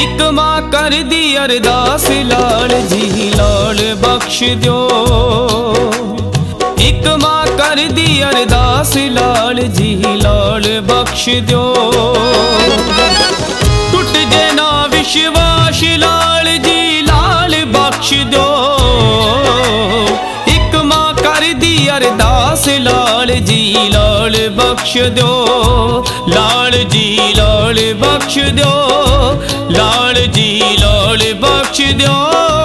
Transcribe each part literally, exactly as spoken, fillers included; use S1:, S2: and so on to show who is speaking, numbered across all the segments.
S1: एक मां कर दी अरदास लाल जी लाल बख्श दो। एक मां कर दी अरदास लाल जी लाल बख्श दो। टुट जे ना विश्वास लाल जी लाल बख्श दो। एक मां कर दी अरदास लाल जी लाल बख्श दो। लाल जी लाल बख्श दो। लाल जी लाल बख्श दो।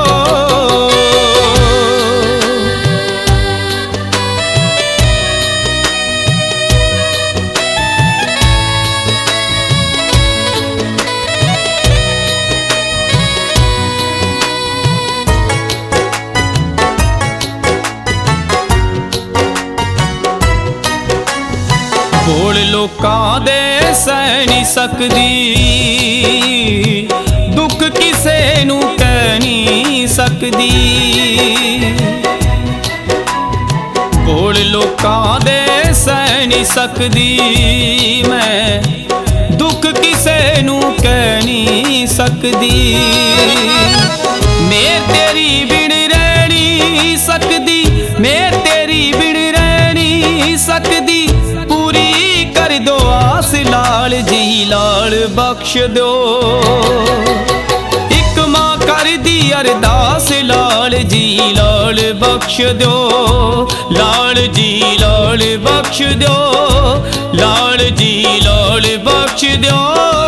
S1: बोल लोकां दे सह नहीं सकदी, दुख किसे नू कह नहीं सकदी। बोल लोकां दे सह नहीं सकदी, मैं दुख किसे नू कह नहीं सकदी। मेर तेरी बिन रह नहीं सकदी, मेर तेरी बिन रह नहीं सकदी। पूरी कर दो आस लाल जी लाल बख्श दो। एक मां कर दी अरदास लाल जी लाल बख्श दो। लाल जी लाल बख्श दो। लाल जी लाल बख्श दो।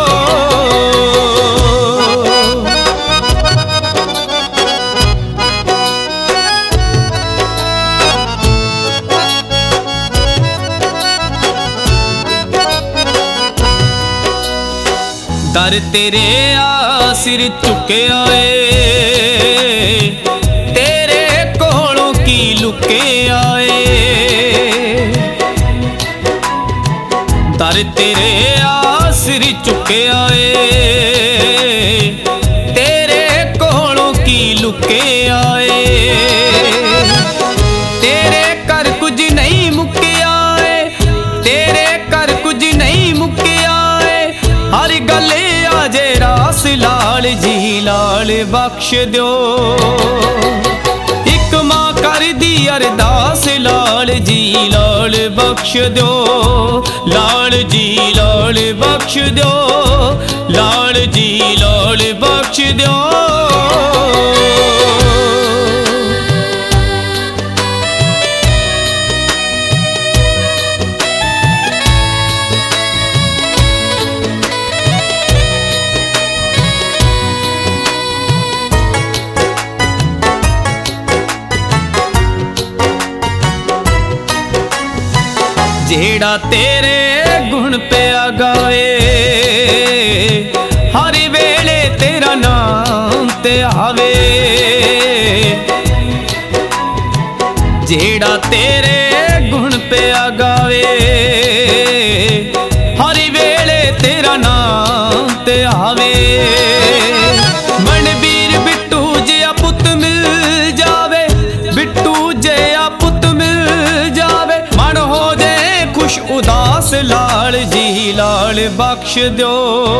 S1: दर तेरे आ सिर चुके आए, तेरे कोलों की लुके आए। दर तेरे आ सिर चुके आए, तेरे कोलों की लुके आए। तेरे कर कुछ नहीं मुके आए, तेरे कर कुछ नहीं मुके आए। हर गले आजे रास लाल जी लाल बख्श दो। एक मां कर दी अरदास लाल जी लाल बख्श दो। लाल जी लाल बख्श दो। लाल जी लाल बख्श दो। जेड़ा तेरे गुण पे गावे, हर वेले तेरा नाम ते आवे। जेड़ा तेरे गुण पे गावे, हर वेले तेरा नाम ते आवे। मनवीर बिट्टू जिया पुत मिल जावे, बिट्टू जिया पुत मिल जावे। मन हो खुश उदास लाल जी लाल बख्श दो।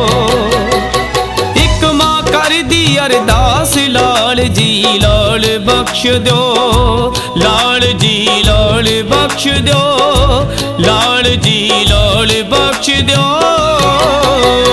S1: एक मां कर दी अरदास लाल जी लाल बख्श दो। लाल जी लाल बख्श दो। लाल जी लाल बख्श दो।